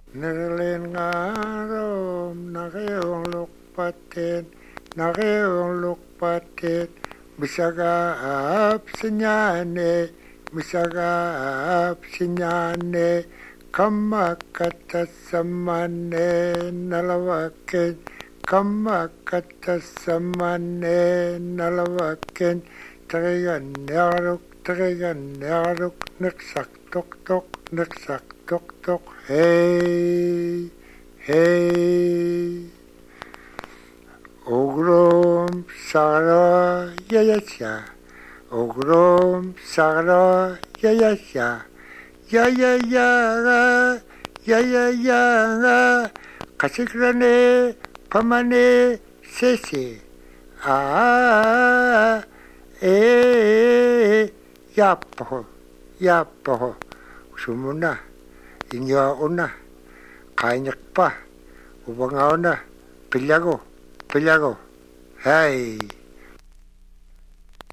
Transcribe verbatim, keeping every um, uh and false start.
Nerlin ngarom nageong lukpatin nageong lukpatin misagap sinyane misagap sinyane kamakatasamane nalawakin kamakatasamane nalawakin Trigan neruk trigan neruk niksak tok tok niksak tok tok hey hey ogrom sara yayasya ogrom sara yayasya 야야야가 야야야가 가시그라네 파마네 세세 아 에 야포 야포 수무나 인여오나 가인역파 우방아오나 빌ля고 빌ля고 하이